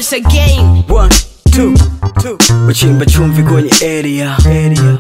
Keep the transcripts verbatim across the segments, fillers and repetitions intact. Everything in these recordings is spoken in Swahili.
once again. One, two, two. Wachimba chumvi kwenye area, area.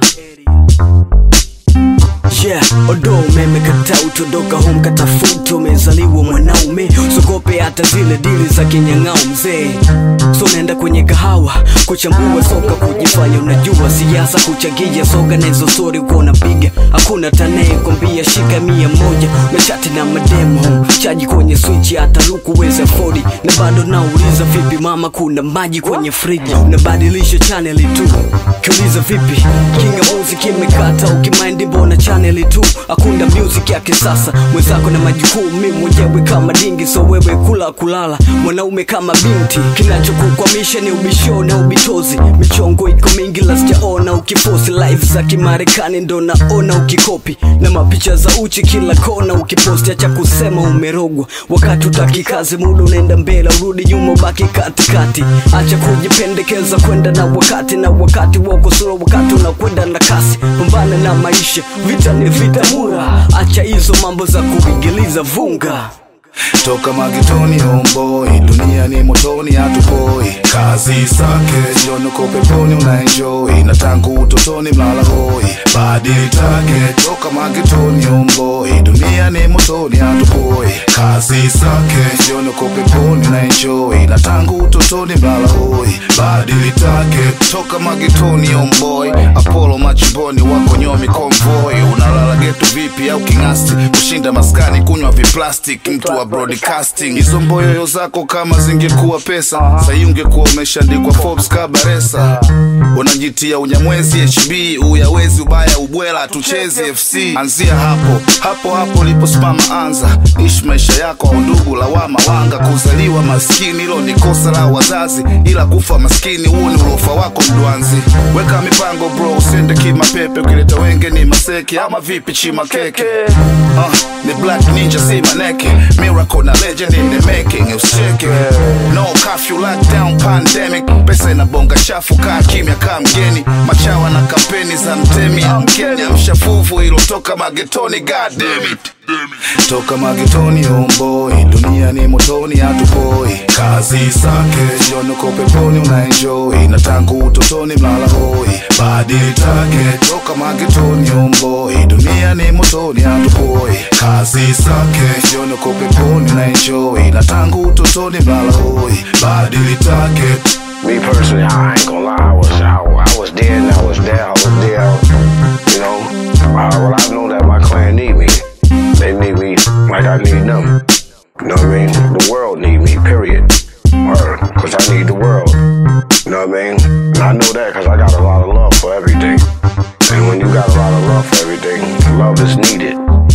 Yeah, odo umeme kata utodoka home katafuta umezaliwa mwanaume. Usogope hata zile dili za kinyang'au mzee. So nenda kwenye kahawa kuchambua soka kujifanya unajua siasa kuchagia soga na hizo story uko unapiga. Hakuna tanaye kwambia shika mia moja mechati na mademo chaji kwenye switch hata luku weza afford. Na bado nauliza vipi mama kuna maji kwenye fridge. Unabadilisha channel tu kiuliza vipi kinga music imekata ukimind mbona channel tu. Hakuna music ya kisasa mwenzako na majukumu mimi mwenyewe kama dingi. So wewe kula kulala mwanaume kama binti. Kinachokukwamisha ni ubisho na ubitozi. Michongo iko mingi la sijaona ukiposti. Live za kimarekani ndo naona ukikopi. Na mapicha za uchi kila kona ukiposti. Acha kusema umerogwa wakati utaki kazi. Muda unaenda mbele urudi nyuma baki katikati. Acha kujipendekeza kwenda na wakati. Na wakati wako sura wakati unakwenda na kasi. Pambana na maisha vita ni vita mura. Acha hizo mambo za kuingiliza vunga. Toka magetoni homeboy, dunia ni motoni hatupoi. Kazi zake jioni uko peponi unaenjoy. Na tangu utotoni mlala hoi badili target. Toka magetoni homeboy, dunia ni motoni hatupoi. Kazi zake jioni uko peponi unaenjoy. Na tangu utotoni mlala hoi badili target. Toka magetoni homeboy, Apollo machimboni wako nyomi convoy. Unalala getu vipi au kingasti kushinda maskani kunywa viplastic mtu wa broadcasting. Hizo mboyoyo zako kama zingekuwa pesa sahi ungekuwa umeshandikwa Forbes kabaresa. Unajitia unyamwezi H B uyawezi ubaya ubwela tuchezi F C. Anzia hapo hapo hapo lipo spama anza. Ishi maisha yako au ndugu lawama wanga. Kuzaliwa maskini ilo ni kosa la wazazi. Ila kufa maskini huo ni ulofa wako mduanzi. Weka mipango bro usende kimapepe. Ukileta wenge ni maseke ama vipi chima keke. uh, Ni black ninja si maneke. Miracle na legend in the making. Usicheke no curfew lockdown pandemic. Pesa inabonga chafu kaa kimya kaa mgeni. Machawa na kampeni za mtemi. Mkenya mshafufu ilo toka magetoni god damn it. Toka magetoni homeboy, dunia ni motoni hatupoi. Kazi zake jioni uko peponi unaenjoy. Na tangu utotoni mlala hoi badili target. Toka magetoni homeboy, dunia ni motoni hatupoi. Kazi zake jioni uko peponi unaenjoy. Na tangu utotoni mlala hoi badili target. Me personally, I ain't gonna lie, I was, I, I was there and I was there, I was there, you know. Uh, well, I know that my clan need me. They need me like I need them. You know what I mean? The world need me, period. Or, cause I need the world. You know what I mean? And I know that cause I got a lot of love for everything. And when you got a lot of love for everything, love is needed.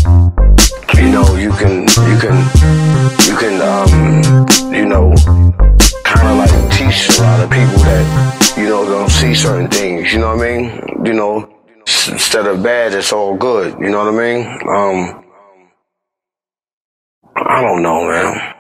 You know, you can, you can, you can, um, you know, kind of like teach a lot of people that, you know, don't see certain things, you know what I mean? You know, s- instead of bad, it's all good, you know what I mean? Um, I don't know, man.